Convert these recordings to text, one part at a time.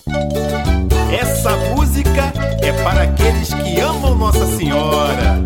Essa música é para aqueles que amam Nossa Senhora.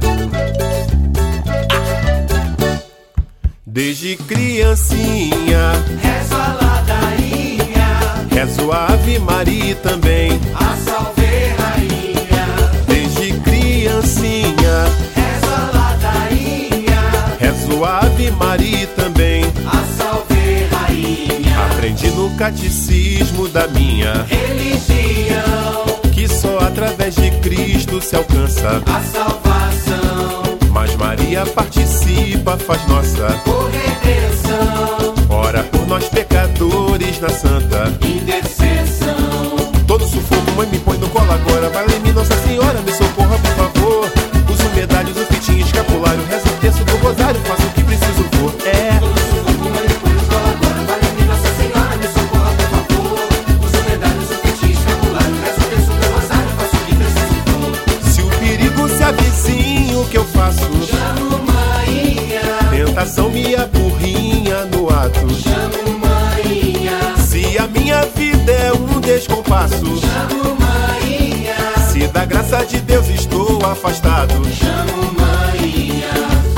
Desde criancinha rezo a ladainha, rezo a Ave Maria também. a salve rainha. Desde criancinha Rezo a ladainha, rezo a Ave Maria também. a salve rainha. Aprendi no catecismo da minha Religião, que só através de Cristo se alcança. a salvação, Mas Maria participa, faz nossa por redenção, ora por nós pecadores na santa intercessão. todo sufoco. Mãe, me põe no colo agora, vai em mim, Nossa Senhora, me socorra, por favor. Uso medalhas, o fitinho, escapulário, rezo o terço do rosário, faço o que preciso for. Todo sufoco, mãe, me põe no colo agora, vai em mim, Nossa Senhora, me socorra, por favor. Uso medalhas, o fitinho, escapulário, rezo o terço do rosário, faço o que preciso for. Se o perigo se avizinha, o que eu faço? Chamo Maria, Tentação me apurrinha no ato. chamo Maria, Se a minha vida é um descompasso, chamo Maria, se da graça de Deus estou afastado, chamo Maria.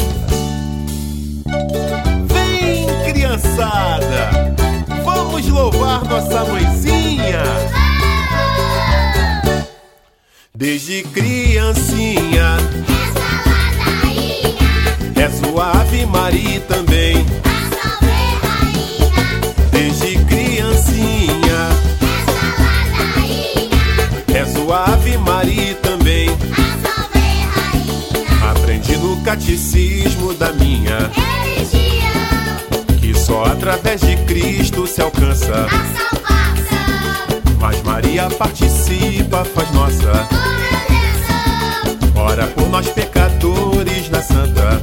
vem, criançada, vamos louvar nossa mãezinha. Desde criancinha rezo a Ave Maria também. Desde criancinha rezo a Ave Maria também. Aprendi no catecismo da minha que só através de Cristo se alcança. Mas Maria participa, faz nossa ora por nós pecadores na santa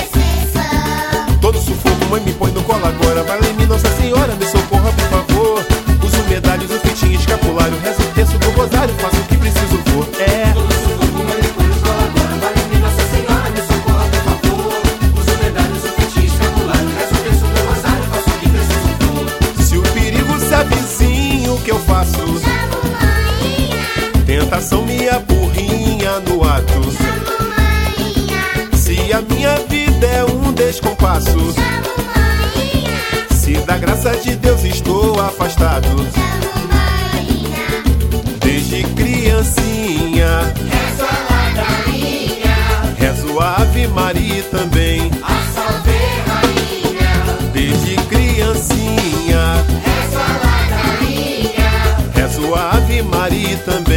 todo sufoco. Mãe, me põe no colo agora, vai em mim, Nossa Senhora, me socorra, por favor. Uso medalhas, o fitinho, escapulário, rezo o terço do rosário, faço o que preciso for. Todo sufoco, mãe, me põe no colo agora, vai em mim, Nossa Senhora, me socorra, por favor. Uso medalhas, o fitinho, escapulário, rezo o terço do rosário, faço o que preciso for. Se o perigo se avizinha, o que eu faço? Tentação me apurrinha no ato. Se a minha vida é um descompasso, se da graça de Deus estou afastado. Desde criancinha Rezo a ladainha, rezo a Ave Maria também. a salve rainha. Desde criancinha Rezo a ladainha, rezo a Ave Maria também.